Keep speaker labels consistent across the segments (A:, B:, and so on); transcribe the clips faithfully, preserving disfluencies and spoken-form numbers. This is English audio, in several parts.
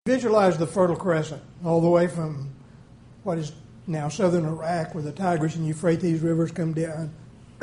A: visualize the Fertile Crescent all the way from what is now southern Iraq, where the Tigris and Euphrates rivers come down,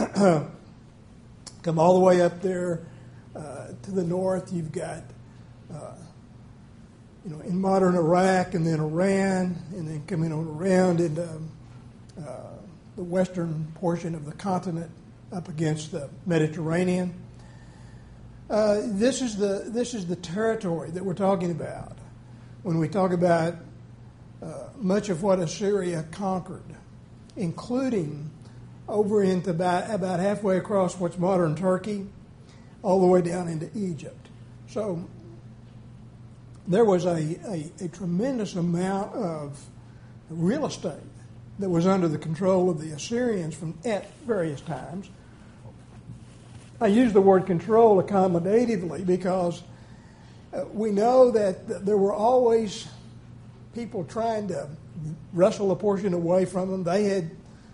A: come all the way up there uh, to the north. You've got, uh, you know, in modern Iraq, and then Iran, and then coming on around into uh, the western portion of the continent up against the Mediterranean. Uh, this is the this is the territory that we're talking about when we talk about uh, much of what Assyria conquered, including over into about, about halfway across what's modern Turkey, all the way down into Egypt. So there was a, a, a tremendous amount of real estate that was under the control of the Assyrians from at various times. I use the word control accommodatively because uh, we know that th- there were always people trying to wrestle a portion away from them. They had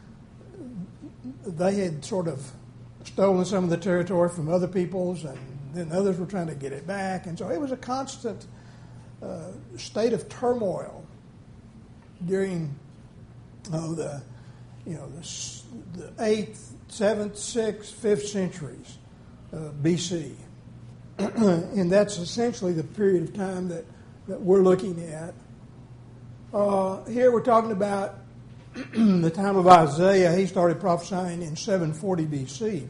A: they had sort of stolen some of the territory from other peoples, and then others were trying to get it back. And so it was a constant uh, state of turmoil during oh, the you know the, the eighth, seventh, sixth, fifth centuries uh, B C, and that's essentially the period of time that, that we're looking at. Uh, here we're talking about the time of Isaiah. He started prophesying in seven forty B C.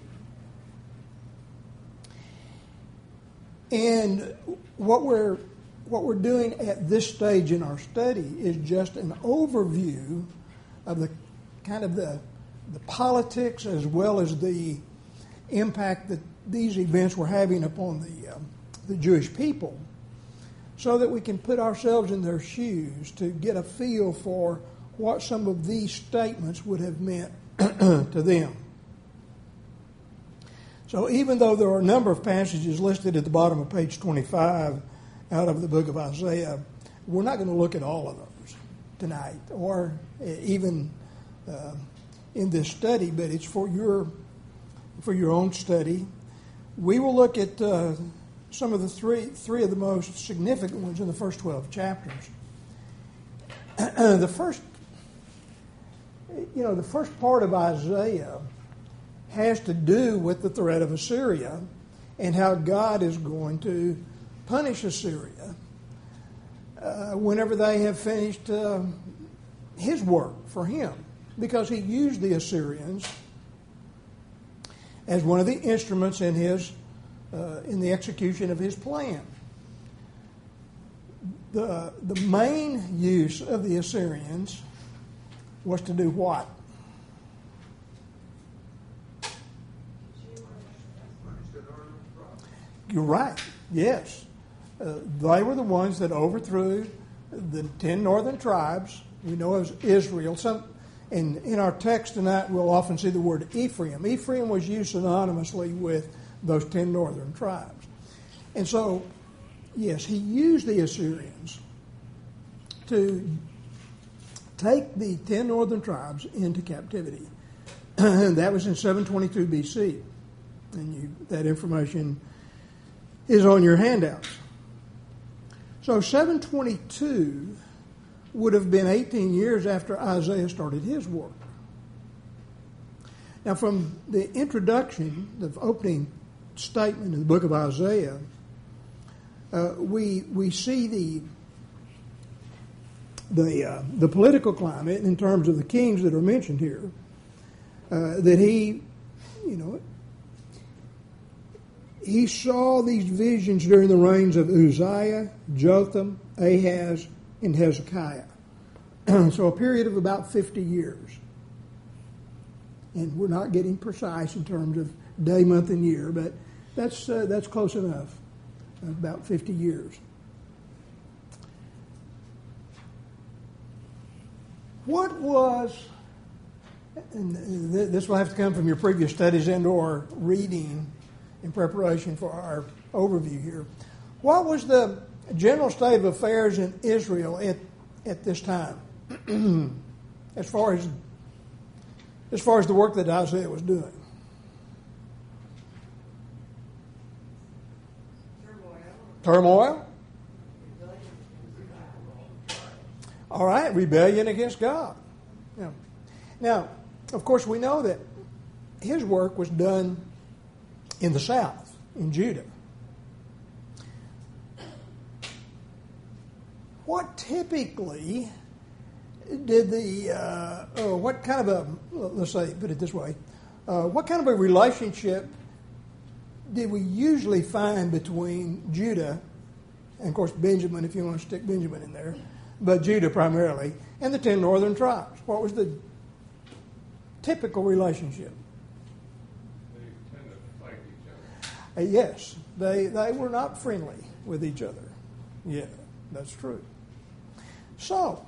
A: And what we're what we're doing at this stage in our study is just an overview of the kind of the the politics as well as the impact that these events were having upon the um, the Jewish people, so that we can put ourselves in their shoes to get a feel for what some of these statements would have meant to them. So even though there are a number of passages listed at the bottom of page twenty-five out of the book of Isaiah, we're not going to look at all of those tonight or even uh, in this study, but it's for your for your own study. We will look at uh, some of the three three of the most significant ones in the first twelve chapters. the first, you know, the first part of Isaiah has to do with the threat of Assyria and how God is going to punish Assyria uh, whenever they have finished uh, His work for Him, because He used the Assyrians as one of the instruments in His uh, in the execution of His plan. The the main use of the Assyrians was to do what? You're right. Yes. Uh, they were the ones that overthrew the ten northern tribes. We know as Israel. Some, in, in our text tonight, we'll often see the word Ephraim. Ephraim was used synonymously with those ten northern tribes. And so, yes, he used the Assyrians to take the ten northern tribes into captivity. That was in seven twenty-two B C. And you, that information is on your handouts. So seven twenty-two would have been eighteen years after Isaiah started his work. Now, from the introduction, the opening statement in the book of Isaiah, uh, we we see the the uh, the political climate in terms of the kings that are mentioned here. Uh, that he, you know, he saw these visions during the reigns of Uzziah, Jotham, Ahaz, and Hezekiah. So a period of about fifty years. And we're not getting precise in terms of day, month, and year, but that's uh, that's close enough, about fifty years. What was, and this will have to come from your previous studies and or reading in preparation for our overview here. What was the general state of affairs in Israel at, at this time, as far as as far as the work that Isaiah was doing?
B: Turmoil.
A: Turmoil? All right, rebellion against God. Yeah. Now, of course, we know that his work was done in the south, in Judah. What typically did the, uh, oh, what kind of a, let's say, put it this way, uh, what kind of a relationship did we usually find between Judah, and of course Benjamin, if you want to stick Benjamin in there, but Judah primarily, and the ten northern tribes? What was the typical relationship?
B: They tend to fight each other.
A: Uh, yes, they they were not friendly with each other. Yeah, that's true. So,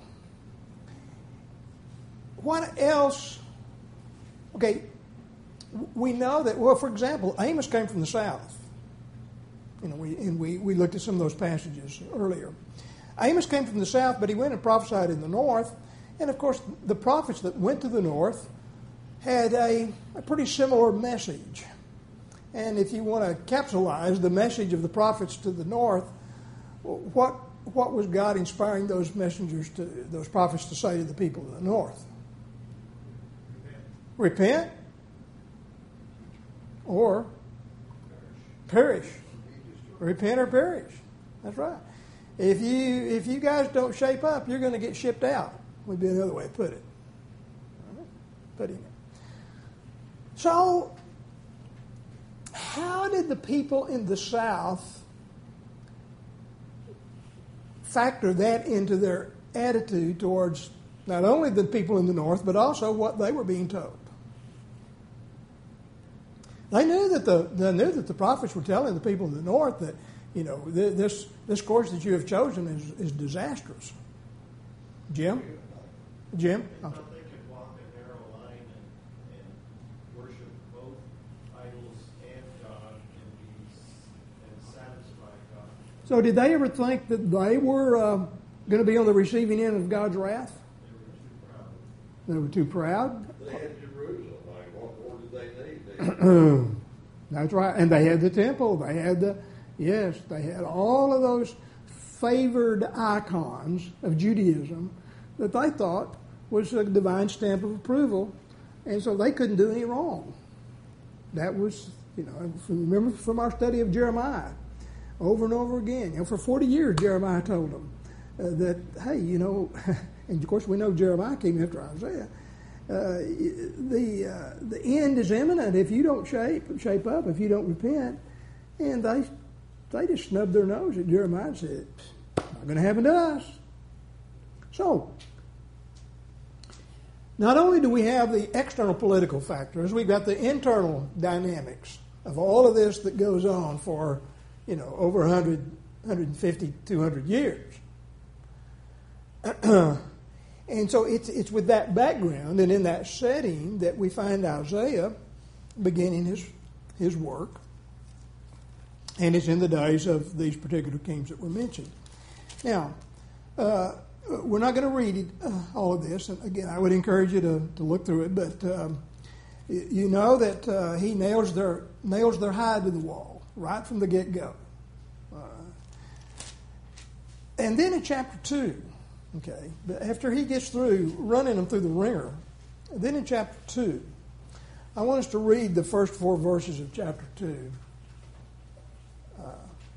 A: what else? Okay, we know that, well, for example, Amos came from the south. You know, we, and we, we looked at some of those passages earlier. Amos came from the south, but he went and prophesied in the north. And, of course, the prophets that went to the north had a, a pretty similar message. And if you want to capsulize the message of the prophets to the north, what what was God inspiring those messengers to, those prophets to say to the people of the north? Repent. Repent or perish. Repent or perish. That's right. If you if you guys don't shape up, you're going to get shipped out, would be another way to put it. Putting it. So, how did the people in the South factor that into their attitude towards not only the people in the North, but also what they were being told? They knew that the they knew that the prophets were telling the people in the North that, you know, this this course that you have chosen is, is disastrous. Jim? Jim?
C: They thought they could walk a narrow line and, and worship both idols and God and be and satisfy God.
A: So did they ever think that they were uh, going to be on the receiving end of God's wrath?
C: They were too proud.
A: They were too proud?
B: They had Jerusalem. Like, what more did they need? They
A: That's right. And they had the temple. They had the, yes, they had all of those favored icons of Judaism that they thought was a divine stamp of approval. And so they couldn't do any wrong. That was, you know, remember from our study of Jeremiah, over and over again. You know, for forty years, Jeremiah told them uh, that, hey, you know, and of course we know Jeremiah came after Isaiah. Uh, the uh, the end is imminent if you don't shape shape up, if you don't repent. And they they just snubbed their nose at Jeremiah and said, not going to happen to us. So, not only do we have the external political factors, we've got the internal dynamics of all of this that goes on for, you know, over one hundred, one fifty, two hundred years. And so it's it's with that background and in that setting that we find Isaiah beginning his his work. And it's in the days of these particular kings that were mentioned. Now, uh, we're not going to read it, uh, all of this. And again, I would encourage you to, to look through it. But um, you know that uh, he nails their nails their hide to the wall right from the get-go. Uh, and then in chapter two, okay, but after he gets through running them through the ringer, then in chapter two, I want us to read the first four verses of chapter two. Uh,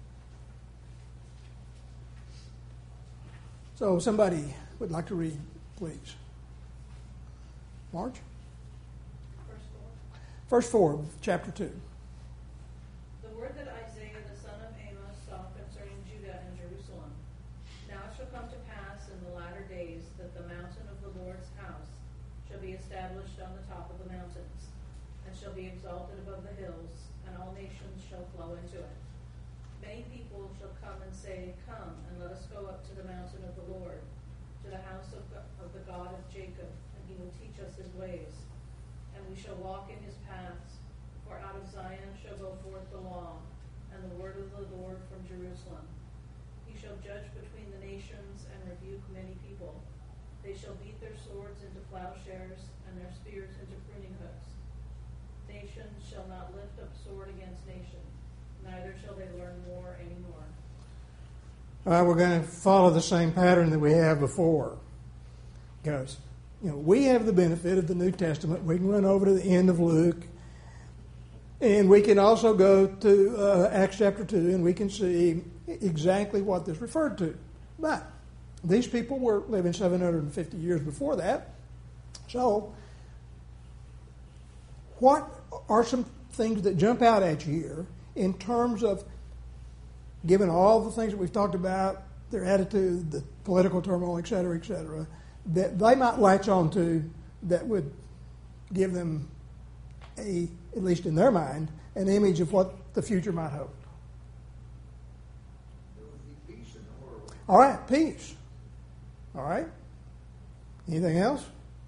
A: so somebody would like to read, please. Marge?
D: Verse four.
A: Verse four of chapter two.
D: The word that Isaiah the son of Amos saw concerning Judah and Jerusalem. Now it shall come to pass in the latter days that the mountain of the Lord's house shall be established on the top of the mountains, and shall be exalted above the hills, and all nations shall flow into it. Many people shall come and say, Come, and let us go up to the mountain of the Lord, to the house of, God, of the God of Jacob, and he will teach us his ways. And we shall walk in his paths, for out of Zion shall go forth the law, and the word of the Lord from Jerusalem. He shall judge between the nations and rebuke many people. They shall beat their swords into plowshares, and their spears into pruning hooks. Nation shall not lift up sword against nation, neither shall they learn war anymore.
A: All right, we're going to follow the same pattern that we have before. Because, you know, we have the benefit of the New Testament. We can run over to the end of Luke. And we can also go to uh, Acts chapter two, and we can see exactly what this referred to. But these people were living seven hundred fifty years before that. So, what are some things that jump out at you here in terms of, given all the things that we've talked about, their attitude, the political turmoil, et cetera, et cetera, that they might latch on to that would give them a, at least in their mind, an image of what the future might hold?
C: There would be peace in the world.
A: All right, peace. All right. Anything else?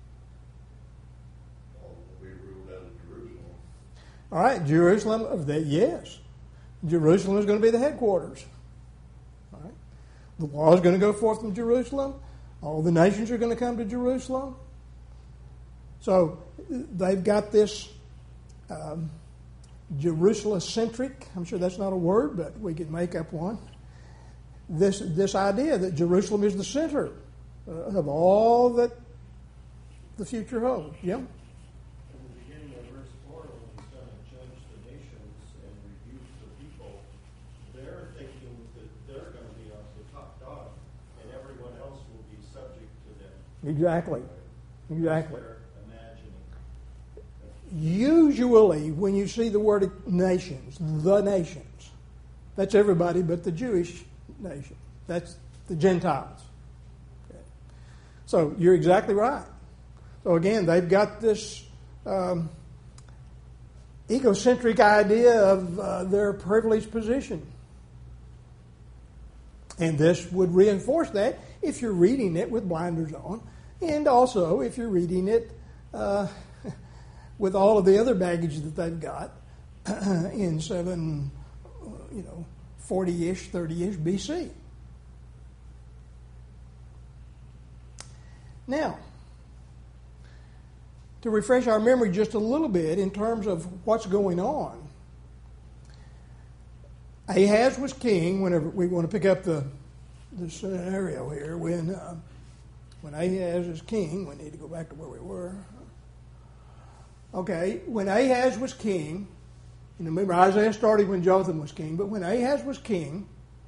B: All will be ruled out of Jerusalem.
A: All right, Jerusalem, of that, yes. Jerusalem is going to be the headquarters. All right. The law is going to go forth from Jerusalem. All the nations are going to come to Jerusalem. So they've got this um, Jerusalem-centric, I'm sure that's not a word, but we can make up one, this, this idea that Jerusalem is the center uh, of all that the future holds. Yeah?
C: In the beginning of verse four, when he's going to judge the nations and rebuke the people, they're thinking that they're going to be the top dog, and everyone else will be subject to them.
A: Exactly. Exactly.
C: They're imagining.
A: Usually, when you see the word nations, the nations, that's everybody but the Jewish nation. That's the Gentiles. Okay. So you're exactly right. So again, they've got this um, egocentric idea of uh, their privileged position. And this would reinforce that if you're reading it with blinders on, and also if you're reading it uh, with all of the other baggage that they've got in seven, you know, forty-ish, thirty-ish B C. Now, to refresh our memory just a little bit in terms of what's going on, Ahaz was king. Whenever we want to pick up the the scenario here, when uh, when Ahaz is king, we need to go back to where we were. Okay, when Ahaz was king, you know, remember Isaiah started when Jotham was king, but when Ahaz was king,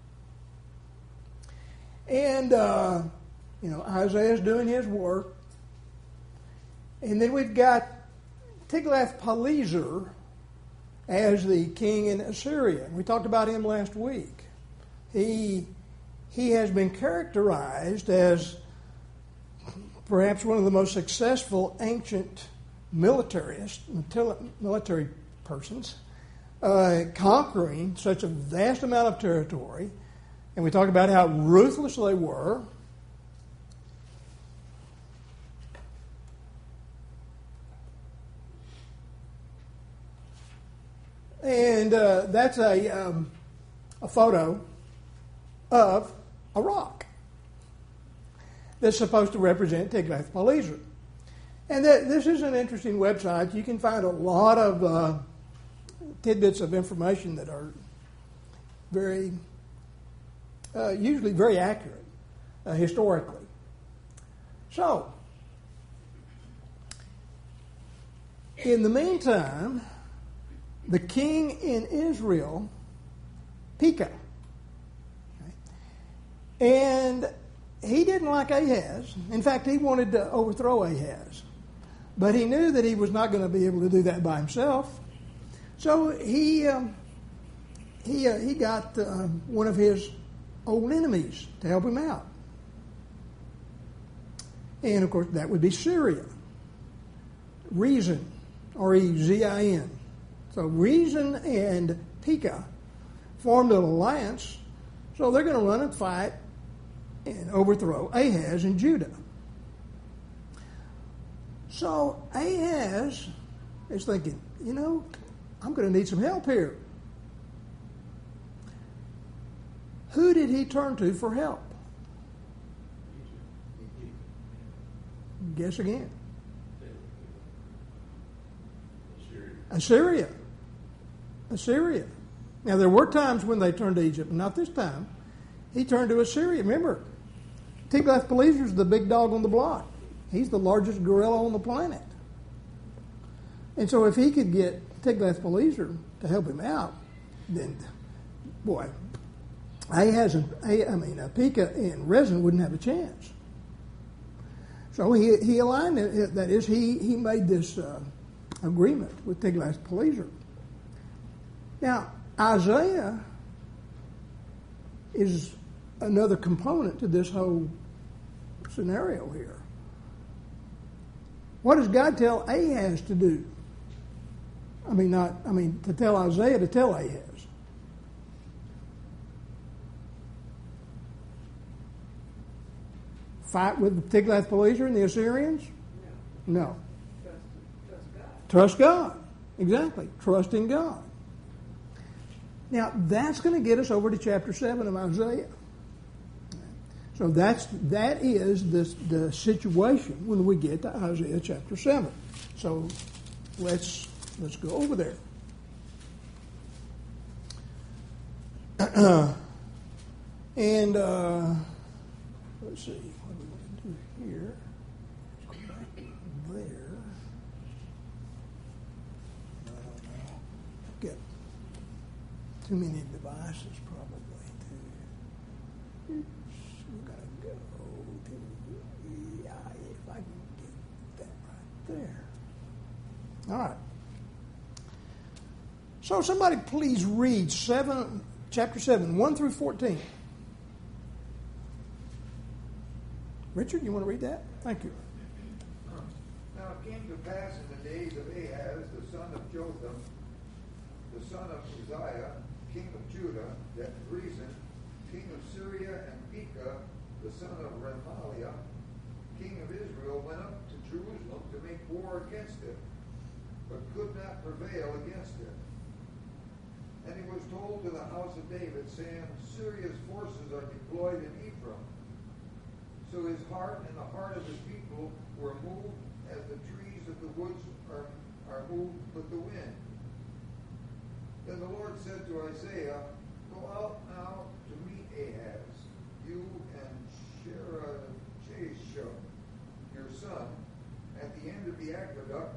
A: and uh, you know Isaiah's doing his work, and then we've got Tiglath-Pileser as the king in Assyria. We talked about him last week. He he has been characterized as perhaps one of the most successful ancient militarists, military persons, uh, conquering such a vast amount of territory. And we talked about how ruthless they were. And uh, that's a, um, a photo of a rock that's supposed to represent Tiglath-Pileser. And th- this is an interesting website. You can find a lot of uh, tidbits of information that are very, uh, usually very accurate uh, historically. So, in the meantime, the king in Israel, Pekah, okay, and he didn't like Ahaz. In fact, he wanted to overthrow Ahaz. But he knew that he was not going to be able to do that by himself. So he um, he uh, he got uh, one of his old enemies to help him out. And, of course, that would be Syria. Rezin, R E Z I N. So Rezin and Pekah formed an alliance, so they're going to run and fight and overthrow Ahaz in Judah. So Ahaz is thinking, you know, I'm going to need some help here. Who did he turn to for help? Guess again. Assyria. Assyria. Now, there were times when they turned to Egypt, but not this time. He turned to Assyria. Remember, Tiglath-Pileser is the big dog on the block. He's the largest gorilla on the planet. And so if he could get Tiglath-Pileser to help him out, then, boy, Ahaz and, I mean, uh, Pekah and Rezin wouldn't have a chance. So he he aligned it. That is, he, he made this uh, agreement with Tiglath-Pileser. Now, Isaiah is another component to this whole scenario here. What does God tell Ahaz to do? I mean, not, I mean, to tell Isaiah to tell Ahaz. Fight with Tiglath-Pileser and the Assyrians? No. No.
D: Trust, trust God.
A: Trust God. Exactly. Trust in God. Now, that's going to get us over to chapter seven of Isaiah. So that's, that is the, the situation when we get to Isaiah chapter seven. So let's, let's go over there. and uh, let's see. What do we want to do here? Let's go back there. No, no. Get too many devices probably too. We're going to go to, yeah, if I can get that right there. All right. So somebody please read seven, chapter seven, one through fourteen. Richard, you want to read that? Thank you.
E: Now it came to pass in the days of Ahaz, the son of Jotham, the son of Uzziah, king of Judah, that Rezin, king of Syria, and Pekah, the son of Remaliah, king of Israel, went up to Jerusalem to make war against it, but could not prevail against it. And he was told to the house of David, saying, Syria's forces are deployed in Ephraim. So his heart and the heart of his people were moved as the trees of the woods are, are moved with the wind. Then the Lord said to Isaiah, Go out now to meet Ahaz, you and Shear-Jashub, your son, at the end of the aqueduct,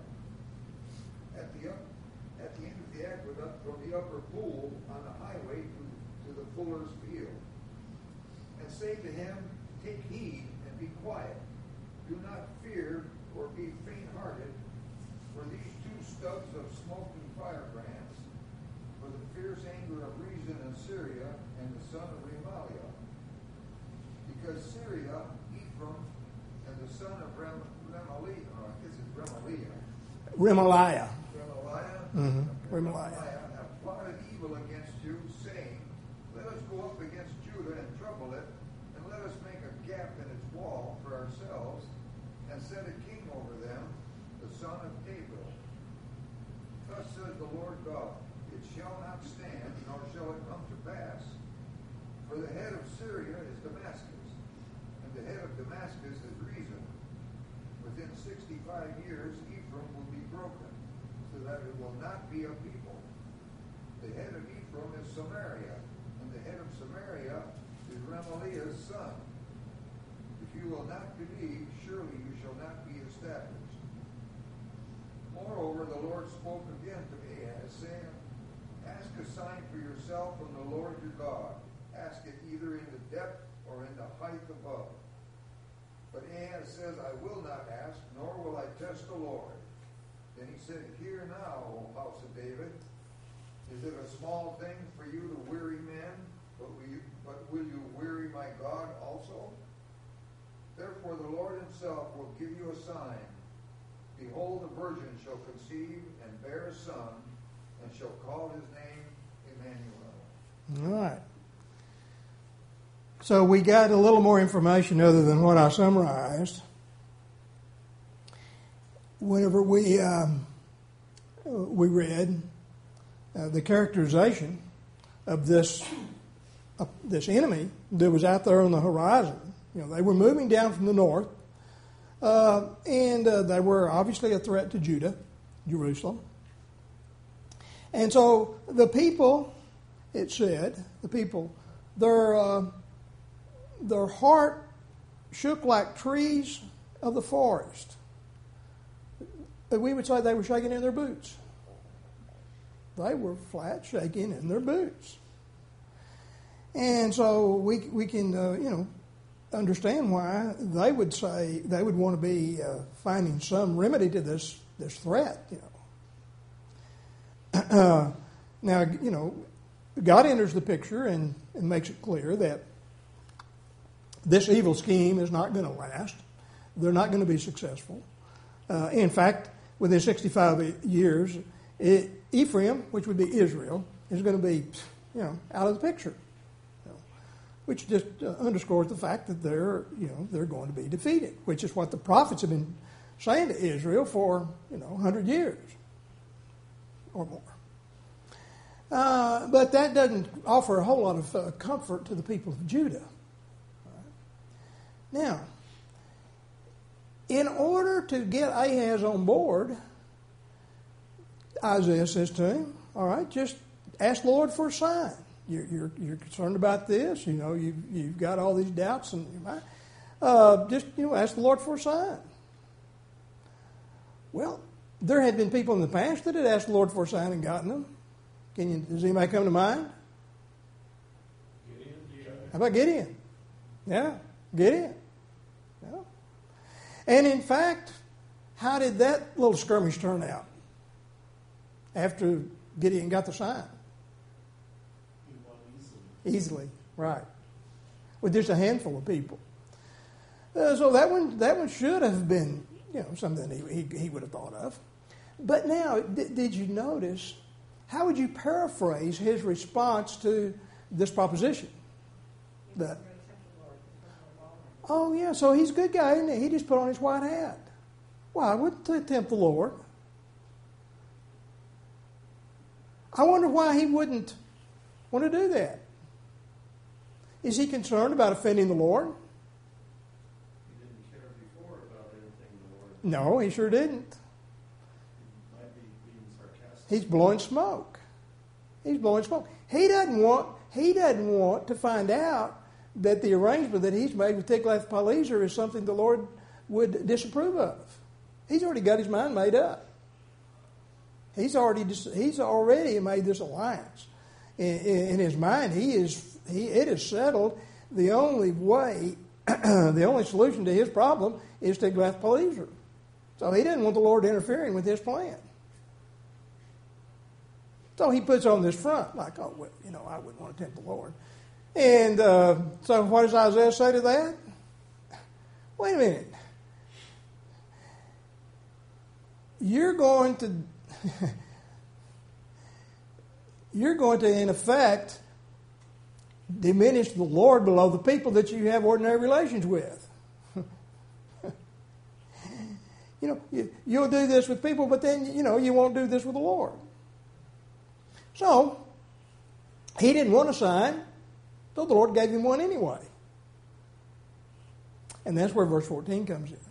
E: at the up, at the end of the aqueduct from the upper pool on the highway to, to the fuller's field. And say to him, Take heed and be quiet. Do not fear or be faint-hearted, for these two stubs of smoking firebrands, for the fierce anger of Rezin and Syria and the son of Remaliah. Because Syria, Ephraim, and the son of Rem, Remaliah, oh, I guess it's Remaliah.
A: Remaliah.
E: Remaliah?
A: Mm-hmm.
E: Remaliah
A: Remaliah.
E: have plotted evil against you, saying, Let us go up against Judah and trouble it, and let us make a gap in its wall for ourselves, and set a king over them, the son of David. Thus says the Lord God, It shall not stand, nor shall it come to pass. For the head of Syria is Damascus, and the head of Damascus is Rezin. Within sixty-five years Ephraim will be broken, so that it will not be a people. The head of Ephraim is Samaria, and the head of Samaria is Remaliah's son. If you will not believe, surely you shall not be established. Moreover, the Lord spoke again to Ahaz, saying, Ask a sign for yourself from the Lord your God. Ask it either in the depth or in the height above. But Ahaz says, I will not ask, nor will I test the Lord. Then he said, Hear now, O house of David. Is it a small thing for you to weary men, but will you, but will you weary my God also? Therefore the Lord himself will give you a sign. Behold, the virgin shall conceive and bear a son, and shall call his name Emmanuel.
A: All right. So we got a little more information other than what I summarized. Whenever we um, we read uh, the characterization of this uh, this enemy that was out there on the horizon, you know, they were moving down from the north, uh, and uh, they were obviously a threat to Judah, Jerusalem. And so the people, it said, the people, their uh, their heart shook like trees of the forest. We would say they were shaking in their boots. They were flat shaking in their boots. And so we we can, uh, you know, understand why they would say they would want to be uh, finding some remedy to this, this threat, you know. Uh, now, you know, God enters the picture and, and makes it clear that this evil scheme is not going to last. They're not going to be successful. Uh, in fact, within sixty-five years, it, Ephraim, which would be Israel, is going to be, you know, out of the picture, you know, which just uh, underscores the fact that they're, you know, they're going to be defeated, which is what the prophets have been saying to Israel for, you know, one hundred years or more. Uh, but that doesn't offer a whole lot of uh, comfort to the people of Judah. Right. Now, in order to get Ahaz on board, Isaiah says to him, all right, just ask the Lord for a sign. You're, you're, you're concerned about this. You know, you've, you've got all these doubts in your mind. Uh, just, you know, ask the Lord for a sign. Well, there had been people in the past that had asked the Lord for a sign and gotten them. Can you, does anybody come to mind?
B: Gideon, yeah.
A: How about Gideon? Yeah, Gideon. Yeah. And in fact, how did that little skirmish turn out after Gideon got the sign?
C: He won easily.
A: Easily, right. With just a handful of people. Uh, so that one, that one should have been, you know, something he, he, he would have thought of. But now, d- did you notice, how would you paraphrase his response to this proposition? That, oh, yeah, so he's a good guy, isn't he? He just put on his white hat. Why wouldn't he tempt the Lord? I wonder why he wouldn't want to do that. Is he concerned about offending the Lord?
C: He didn't care before about anything the Lord.
A: No, he sure didn't.
C: He might be being sarcastic.
A: He's blowing smoke. He's blowing smoke. He doesn't want. He doesn't want to find out that the arrangement that he's made with Tiglath-Pileser is something the Lord would disapprove of. He's already got his mind made up. He's already he's already made this alliance in, in his mind. He is he it is settled. The only way, the only solution to his problem is Tiglath-Pileser. So he didn't want the Lord interfering with his plan. So he puts on this front, like, oh, well, you know, I wouldn't want to tempt the Lord. And uh, so what does Isaiah say to that? Wait a minute. You're going to, you're going to, in effect, diminish the Lord below the people that you have ordinary relations with. You know, you, you'll do this with people, but then, you know, you won't do this with the Lord. So, he didn't want a sign, so the Lord gave him one anyway. And that's where verse fourteen comes in.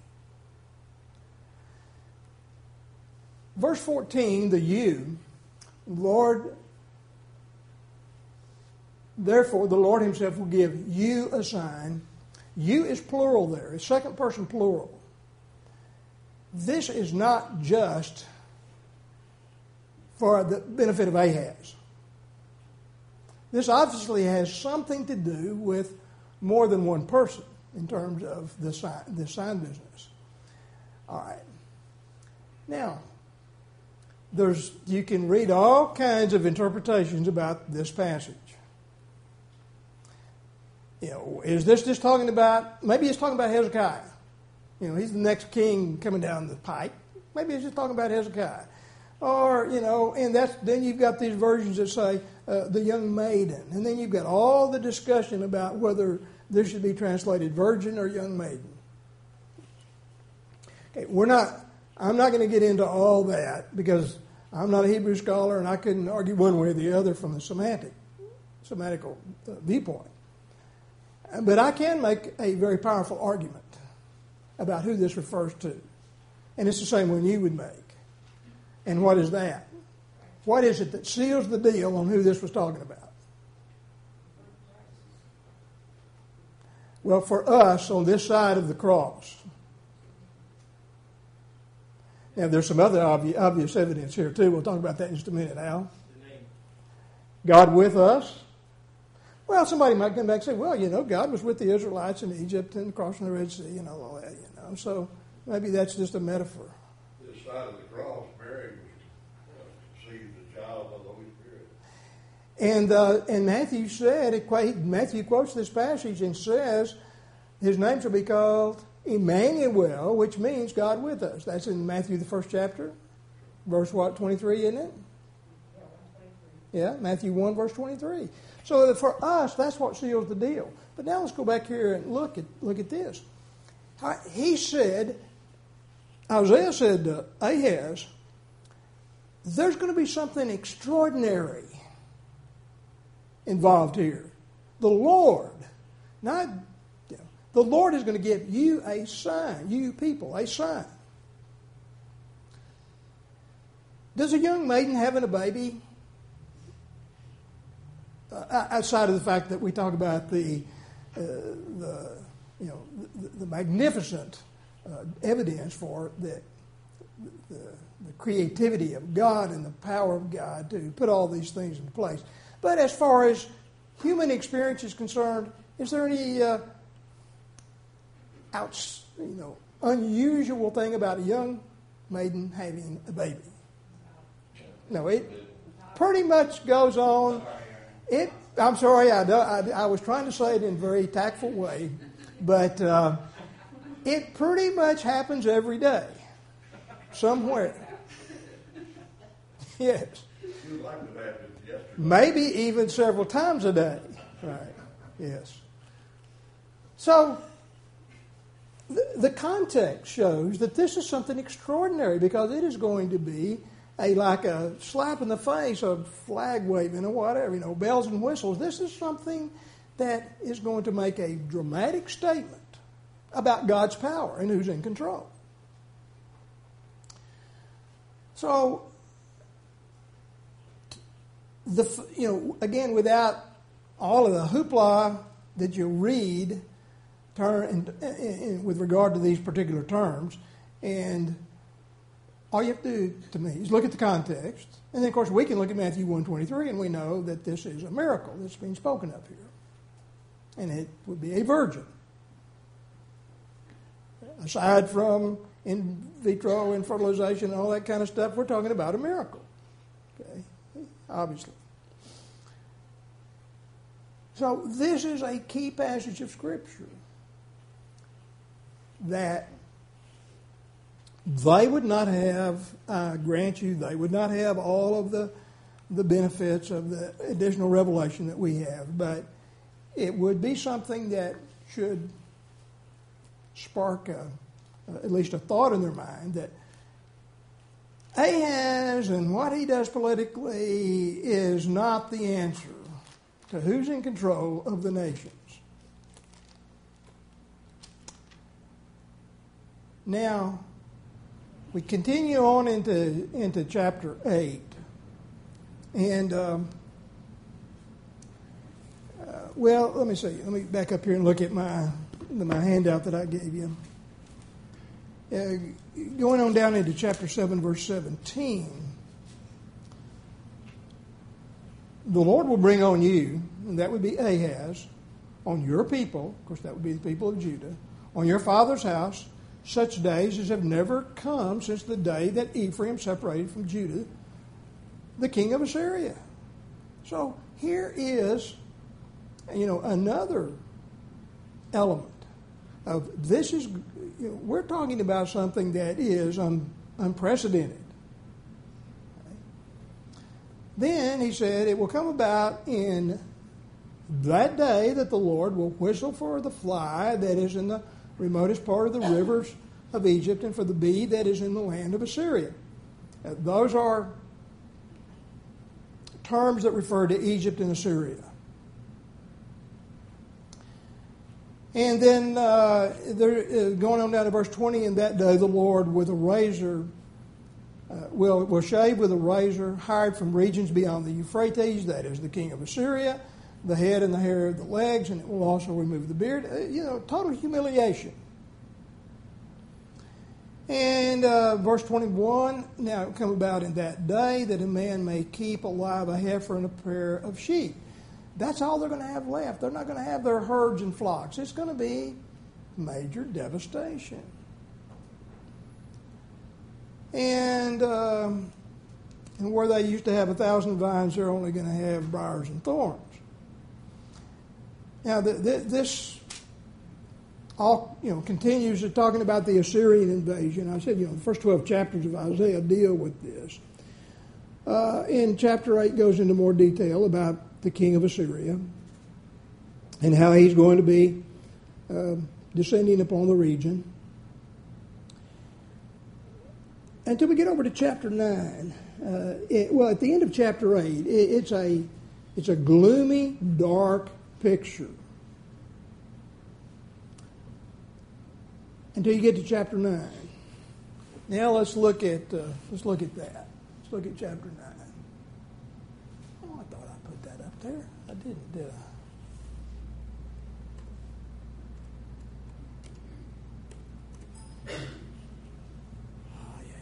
A: Verse fourteen, the you, Lord, therefore the Lord himself will give you a sign. You is plural there. It's second person plural. This is not just for the benefit of Ahaz. This obviously has something to do with more than one person in terms of the sign, the sign business. All right. Now, there's you can read all kinds of interpretations about this passage. You know, is this just talking about, maybe it's talking about Hezekiah. You know, he's the next king coming down the pike. Maybe it's just talking about Hezekiah. Or, you know, and that's then you've got these versions that say uh, the young maiden. And then you've got all the discussion about whether this should be translated virgin or young maiden. Okay, we're not, I'm not going to get into all that because I'm not a Hebrew scholar and I couldn't argue one way or the other from the semantic, semantical uh, viewpoint. But I can make a very powerful argument about who this refers to. And it's the same one you would make. And what is that? What is it that seals the deal on who this was talking about? Well, for us on this side of the cross, Now, there's some other obvious, obvious evidence here, too. We'll talk about that in just a minute, Al. God with us. Well, somebody might come back and say, well, you know, God was with the Israelites in Egypt and crossing the Red Sea and all that, you know. So maybe that's just a metaphor.
B: This side of the cross, Mary was conceived the child of the Holy Spirit.
A: And uh, and Matthew said, it, Matthew quotes this passage and says, his name shall be called Emmanuel, which means God with us. That's in Matthew, the first chapter, verse what, twenty-three, isn't it? Yeah, Matthew one, verse twenty-three. So that for us, that's what seals the deal. But now let's go back here and look at look at this. He said, Isaiah said to Ahaz, there's going to be something extraordinary involved here. The Lord, not you know, the Lord is going to give you a sign, you people, a sign. Does a young maiden having a baby, uh, outside of the fact that we talk about the uh, the you know the, the magnificent uh, evidence for the, the the creativity of God and the power of God to put all these things in place. But as far as human experience is concerned, is there any uh, outs, you know, unusual thing about a young maiden having a baby? No, it pretty much goes on. It. I'm sorry, I, I, I was trying to say it in a very tactful way, but uh, it pretty much happens every day, somewhere. Yes.
B: You like the Baptist yesterday.
A: Maybe even several times a day. Right. Yes. So the, the context shows that this is something extraordinary because it is going to be a like a slap in the face, a flag waving or whatever, you know, bells and whistles. This is something that is going to make a dramatic statement about God's power and who's in control. So the you know again, without all of the hoopla that you read turn in, in, in, with regard to these particular terms, and all you have to do to me is look at the context, and then of course we can look at Matthew one twenty-three, and we know that this is a miracle that's being spoken of here, and it would be a virgin. Aside from in vitro and fertilization and all that kind of stuff, we're talking about a miracle. Okay, obviously. So this is a key passage of Scripture that they would not have, I grant you, they would not have all of the the benefits of the additional revelation that we have, but it would be something that should spark a, at least a thought in their mind that Ahaz and what he does politically is not the answer to who's in control of the nations. Now, we continue on into, into chapter eight. And, um, uh, well, let me see. Let me back up here and look at my, my handout that I gave you. Uh, going on down into chapter seven, verse seventeen. The Lord will bring on you, and that would be Ahaz, on your people, of course that would be the people of Judah, on your father's house, such days as have never come since the day that Ephraim separated from Judah, the king of Assyria. So here is, you know, another element of this is, you know, we're talking about something that is un, unprecedented. Then he said, it will come about in that day that the Lord will whistle for the fly that is in the remotest part of the rivers of Egypt and for the bee that is in the land of Assyria. Uh, those are terms that refer to Egypt and Assyria. And then uh, there, uh, going on down to verse twenty, in that day the Lord with a razor Uh, will, will shave with a razor hired from regions beyond the Euphrates, that is the king of Assyria, the head and the hair of the legs, and it will also remove the beard. Uh, you know, total humiliation. And uh, verse twenty-one, now it will come about in that day that a man may keep alive a heifer and a pair of sheep. That's all they're going to have left. They're not going to have their herds and flocks. It's going to be major devastation. And, um, and where they used to have a thousand vines, they're only going to have briars and thorns. Now, the, the, this all you know continues to talking about the Assyrian invasion. I said, you know, the first twelve chapters of Isaiah deal with this. Uh, in chapter eight goes into more detail about the king of Assyria and how he's going to be uh, descending upon the region. Until we get over to chapter nine, uh, it, well, at the end of chapter eight, it, it's a it's a gloomy, dark picture. Until you get to chapter nine. Now let's look at uh, let's look at that. Let's look at chapter nine. Oh, I thought I put that up there. I didn't, did I? Oh, yeah,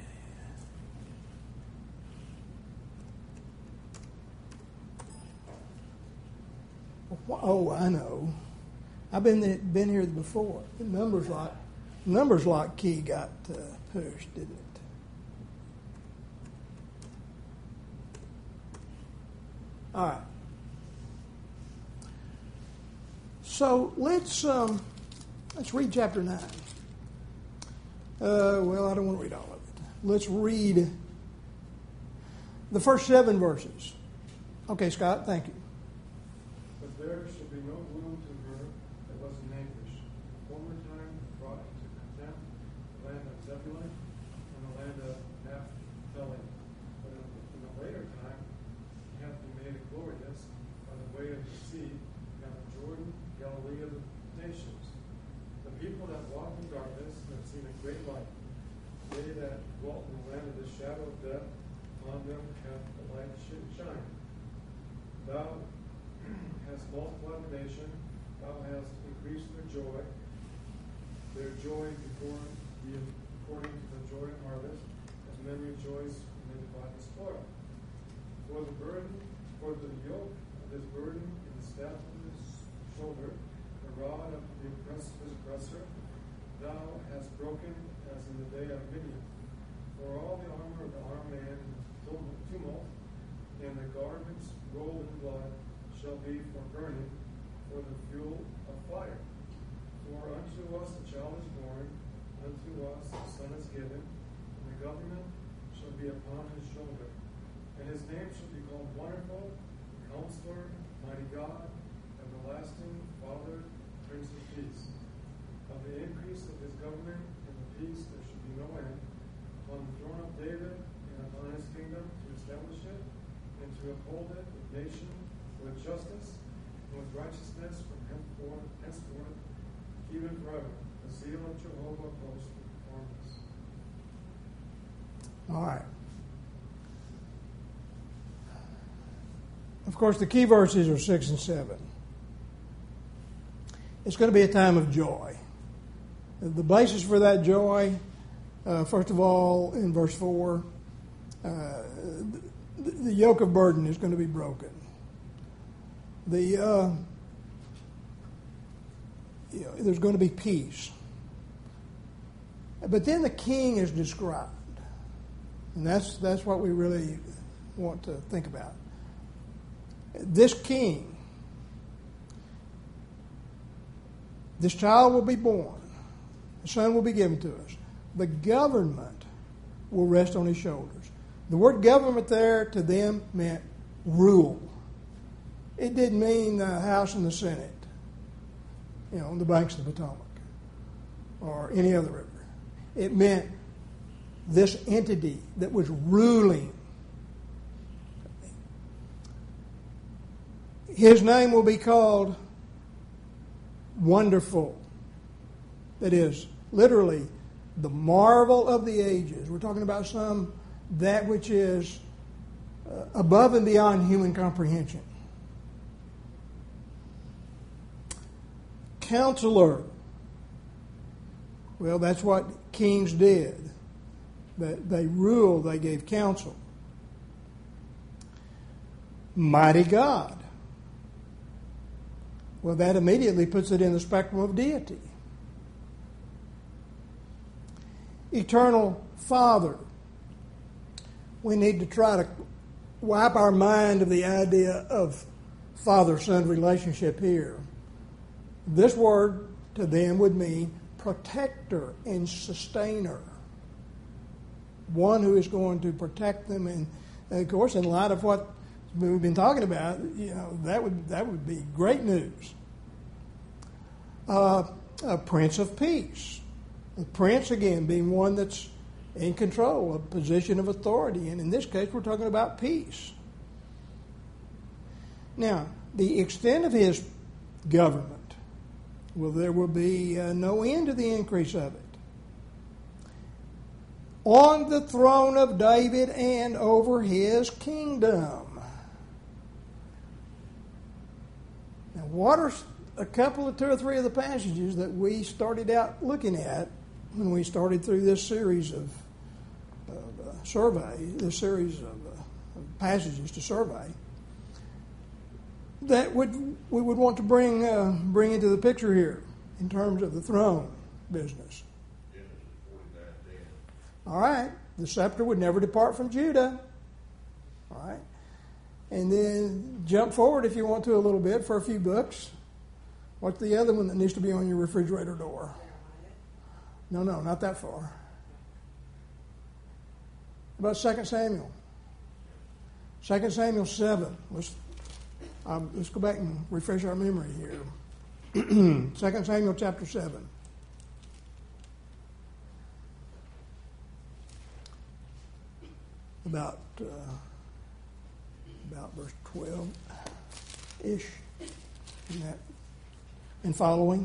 A: yeah. Oh, I know. I've been there, been here before. The numbers like numbers like key got uh, pushed, didn't it? All right. So let's um, let's read chapter nine. Uh, well, I don't want to read all of it. Let's read the first seven verses. Okay, Scott, thank you.
F: But there shall be no wound to her that was in anguish. Former time brought into contempt the land of Zebulun and the land of Naphtali. But in, in the later time he hath been made glorious by the way of the sea, down the Jordan, Galilee of the nations. The people that walk in darkness have seen a great light. They that dwelt in the land of the shadow of death, on them hath the light shine. Thou hast multiplied the nation, thou hast increased their joy, their joy before thee according to the joy of harvest, as men rejoice when they divide the spoil. For the burden, for the yoke of his burden and the staff of his shoulder, the rod of the oppressor, his oppressor, thou hast broken as in the day of Midian. For all the armor of the armed man is tumult, and the garments rolled in blood shall be for burning, for the fuel of fire. For unto us a child is born, unto us a son is given, and the government shall be upon his shoulder. And his name shall be called Wonderful, Counselor, Mighty God, Everlasting Father, Prince of Peace. Of the increase of his government and the peace there shall be no end, upon the throne of David and upon his kingdom, to establish it and to uphold it with nation, with justice and with righteousness from henceforth, henceforth, even forever. The seal of Jehovah of hosts will perform this.
A: All right. Of course, the key verses are six and seven. It's going to be a time of joy. The basis for that joy, uh, first of all, in verse four, uh, the, the yoke of burden is going to be broken. The uh, you know, there's going to be peace. But then the king is described, and that's that's what we really want to think about. This king, this child will be born. The son will be given to us. The government will rest on his shoulders. The word government there to them meant rule. It didn't mean the House and the Senate, you know, on the banks of the Potomac or any other river. It meant this entity that was ruling. His name will be called Wonderful. That is, literally, the marvel of the ages. We're talking about some, that which is uh, above and beyond human comprehension. Counselor. Well, that's what kings did. They, they ruled, they gave counsel. Mighty God. Well, that immediately puts it in the spectrum of deity. Eternal Father. We need to try to wipe our mind of the idea of father-son relationship here. This word to them would mean protector and sustainer. One who is going to protect them, and of course, in light of what we've been talking about, you know, that would that would be great news. Uh, a Prince of Peace. The prince, again, being one that's in control, a position of authority, and in this case, we're talking about peace. Now, the extent of his government, well, there will be uh, no end to the increase of it. On the throne of David and over his kingdom. Now, what are a couple of two or three of the passages that we started out looking at when we started through this series of, of uh, survey, this series of, uh, of passages to survey, that would we would want to bring uh, bring into the picture here in terms of the throne business. All right, the scepter would never depart from Judah. All right, and then jump forward if you want to a little bit for a few books. What's the other one that needs to be on your refrigerator door? No, no, not that far. About Second Samuel. Second Samuel seven. Let's um, let's go back and refresh our memory here. Second Samuel chapter seven. About uh, about verse twelve ish, in that and following.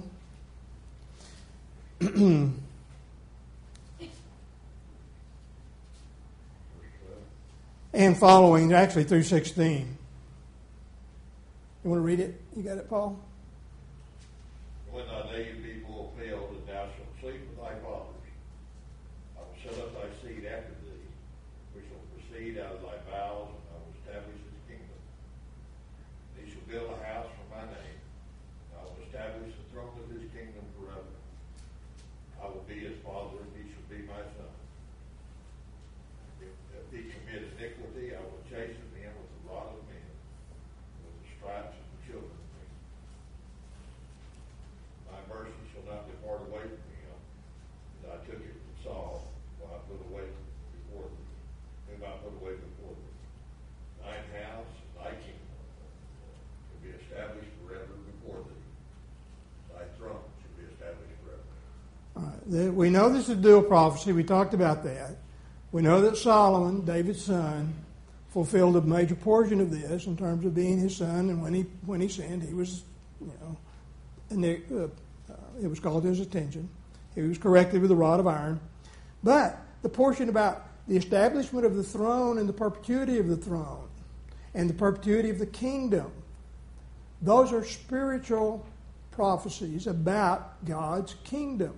A: And following, actually through sixteen. You want to read it? You got it, Paul?
B: When thy days be fulfilled, and thou shalt sleep with thy fathers, I will set up thy seed after thee, which shall proceed out of thy bowels, and I will establish his kingdom. He shall build a house for my name, and I will establish the throne of his kingdom forever. I will be his father, and he shall be my son. If, if he commit iniquity, I will chasten him with the rod of men, and with the stripes of the children of men. My mercy shall not depart away from him, as I took it from Saul, when I put away before thee, whom I put away before thee. Thine house and thy kingdom shall be established forever before thee. Thy throne shall be established forever.
A: All right. We know this is a dual prophecy. We talked about that. We know that Solomon, David's son, fulfilled a major portion of this in terms of being his son, and when he when he sinned, he was, you know, and they, uh, uh, it was called to his attention. He was corrected with a rod of iron. But the portion about the establishment of the throne and the perpetuity of the throne and the perpetuity of the kingdom, those are spiritual prophecies about God's kingdom.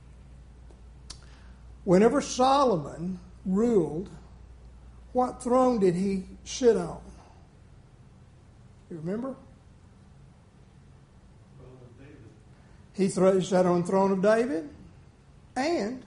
A: Whenever Solomon ruled, what throne did he sit on? You remember? He th- sat on the throne of David and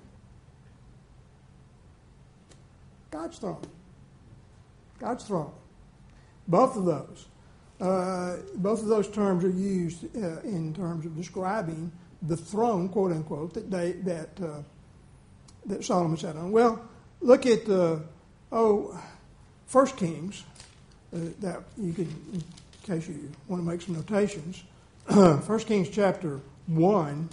A: God's throne. God's throne. Both of those. Uh, both of those terms are used uh, in terms of describing the throne, quote unquote, that they, that uh, that Solomon sat on. Well, look at uh, oh, First Kings. Uh, that you could, in case you want to make some notations. First Kings chapter one,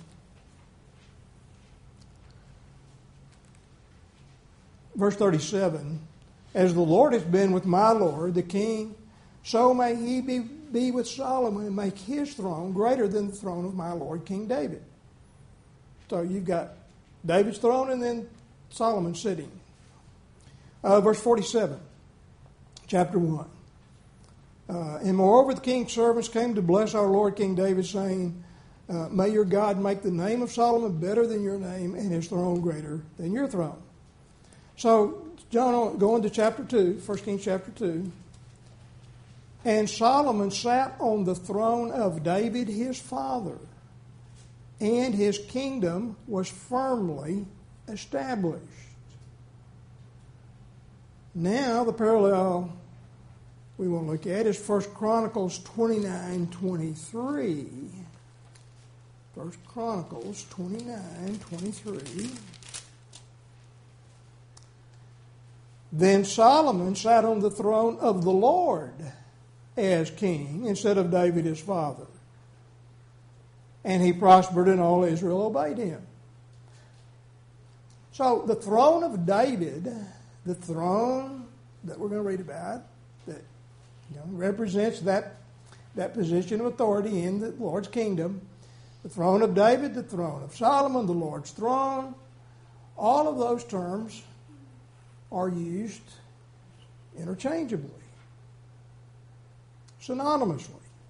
A: verse thirty-seven. As the Lord has been with my Lord, the king, so may he be, be with Solomon and make his throne greater than the throne of my Lord King David. So you've got David's throne and then Solomon sitting. Uh, verse forty-seven, chapter one. Uh, and moreover, the king's servants came to bless our Lord King David, saying, Uh, may your God make the name of Solomon better than your name and his throne greater than your throne. So, John, go into chapter two, First Kings chapter two. And Solomon sat on the throne of David his father, and his kingdom was firmly established. Now, the parallel we want to look at is First Chronicles twenty-nine twenty-three. First Chronicles twenty-nine twenty-three. Then Solomon sat on the throne of the Lord as king instead of David his father. And he prospered and all Israel obeyed him. So the throne of David, the throne that we're going to read about, that you know, represents that, that position of authority in the Lord's kingdom, the throne of David, the throne of Solomon, the Lord's throne, all of those terms are used interchangeably, synonymously.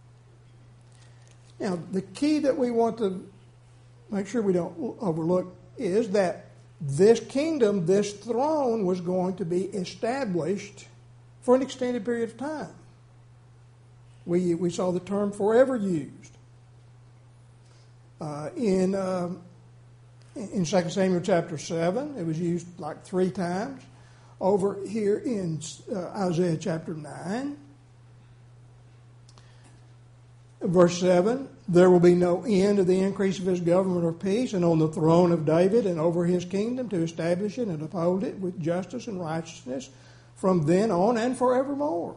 A: Now, the key that we want to make sure we don't overlook is that this kingdom, this throne, was going to be established for an extended period of time. We, we saw the term forever used. Uh, in uh, in Second Samuel chapter seven, it was used like three times. Over here in uh, Isaiah chapter nine, verse seven, there will be no end to the increase of his government or peace, and on the throne of David and over his kingdom to establish it and uphold it with justice and righteousness from then on and forevermore.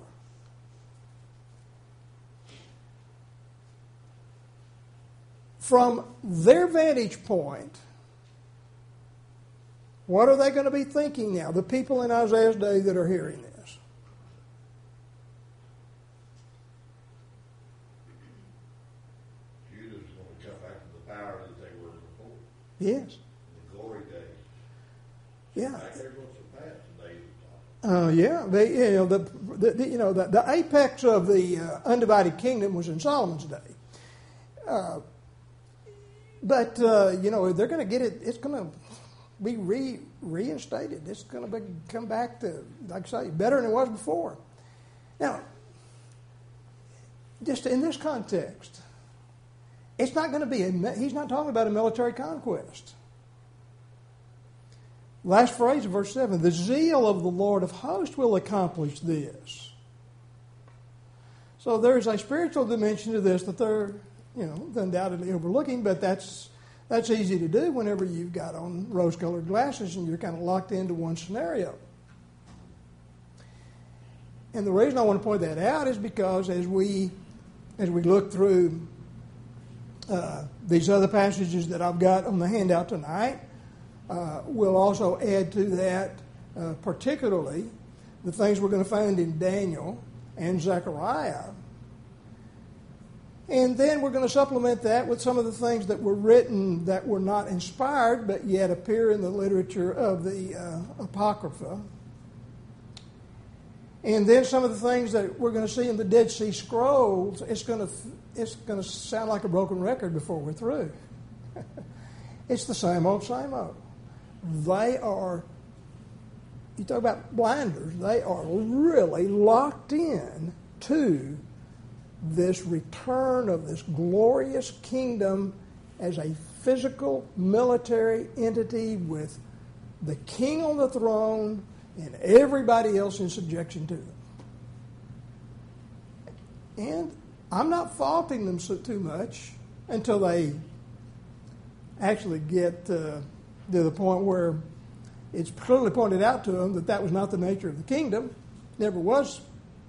A: From their vantage point, what are they going to be thinking now, the people in Isaiah's day that are hearing this?
B: Judah's going to come back to the power that they were before.
A: Yes.
B: The glory days.
A: Yeah.
B: Back there going to pass the days of time.
A: Uh, yeah. They, you know, the, the, the, you know, the, the apex of the uh, undivided kingdom was in Solomon's day. Uh, but, uh, you know, they're going to get it, it's going to be re, reinstated. It's going to be, come back to, like I say, better than it was before. Now, just in this context, it's not going to be, a, he's not talking about a military conquest. Last phrase of verse seven, the zeal of the Lord of hosts will accomplish this. So there's a spiritual dimension to this that they're, you know, undoubtedly overlooking, but that's That's easy to do whenever you've got on rose-colored glasses and you're kind of locked into one scenario. And the reason I want to point that out is because as we as we look through uh, these other passages that I've got on the handout tonight, uh, we'll also add to that uh, particularly the things we're going to find in Daniel and Zechariah. And then we're going to supplement that with some of the things that were written that were not inspired but yet appear in the literature of the uh, Apocrypha. And then some of the things that we're going to see in the Dead Sea Scrolls. It's going to it's going to sound like a broken record before we're through. It's the same old, same old. They are, you talk about blinders, they are really locked in to this return of this glorious kingdom as a physical military entity with the king on the throne and everybody else in subjection to them. And I'm not faulting them so too much until they actually get uh, to the point where it's clearly pointed out to them that that was not the nature of the kingdom, never was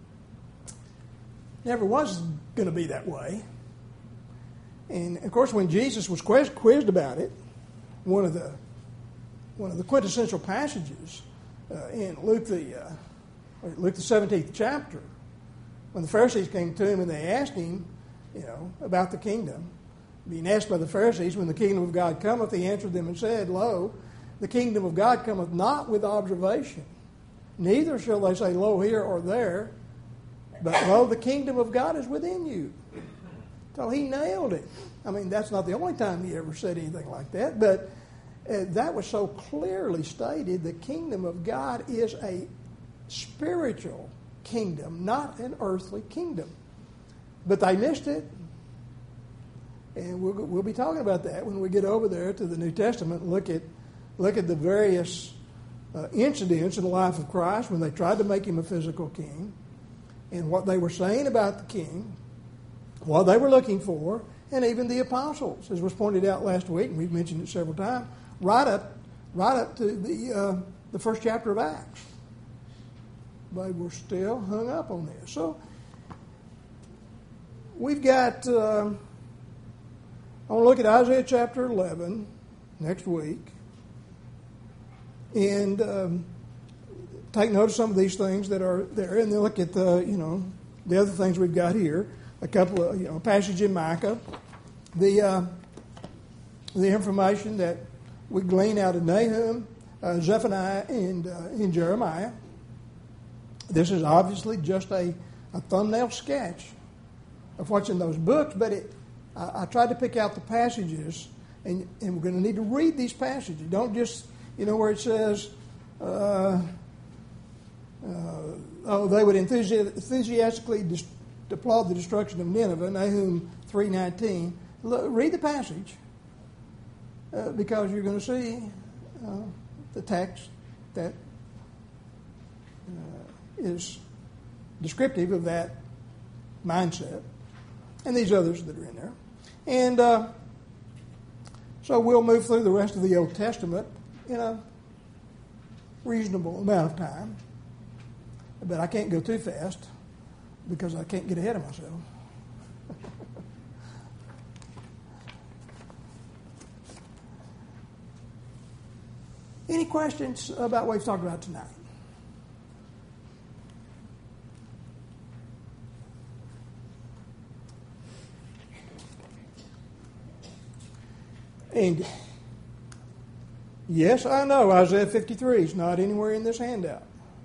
A: Never was going to be that way. And of course, when Jesus was quizzed about it, one of the one of the quintessential passages uh, in Luke the uh, Luke the seventeenth chapter, when the Pharisees came to him and they asked him, you know, about the kingdom, being asked by the Pharisees, when the kingdom of God cometh, he answered them and said, "Lo, the kingdom of God cometh not with observation, neither shall they say, Lo, here or there. But, lo, the kingdom of God is within you." So he nailed it. I mean, that's not the only time he ever said anything like that, but uh, that was so clearly stated. The kingdom of God is a spiritual kingdom, not an earthly kingdom. But they missed it. And we'll, we'll be talking about that when we get over there to the New Testament and look at, look at the various uh, incidents in the life of Christ when they tried to make him a physical king, and what they were saying about the king, what they were looking for, and even the apostles, as was pointed out last week, and we've mentioned it several times, right up, right up to the uh, the first chapter of Acts. They were still hung up on this. So we've got. Uh, I want to look at Isaiah chapter eleven next week, and um, take note of some of these things that are there, and then look at the you know the other things we've got here. A couple of, you know, passage in Micah, the uh, the information that we glean out of Nahum, uh, Zephaniah, and uh, in Jeremiah. This is obviously just a, a thumbnail sketch of what's in those books, but it, I, I tried to pick out the passages, and, and we're going to need to read these passages. Don't just, you know, where it says, uh, uh, oh, they would enthusi- enthusiastically dis- applaud the destruction of Nineveh, Nahum three nineteen. Read the passage uh, because you're going to see uh, the text that uh, is descriptive of that mindset, and these others that are in there. And uh, so we'll move through the rest of the Old Testament in a reasonable amount of time, but I can't go too fast, because I can't get ahead of myself. Any questions about what we've talked about tonight? And yes, I know Isaiah fifty-three is not anywhere in this handout.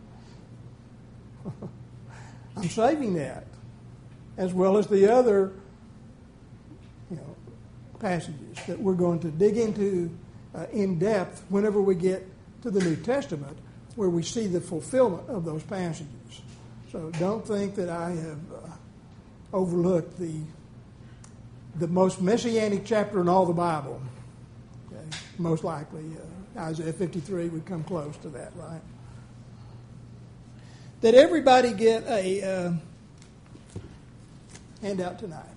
A: I'm saving that, as well as the other, you know, passages that we're going to dig into uh, in depth whenever we get to the New Testament, where we see the fulfillment of those passages. So don't think that I have uh, overlooked the the most messianic chapter in all the Bible. Okay? Most likely, uh, Isaiah fifty-three would come close to that, right? Did everybody get a uh, handout tonight?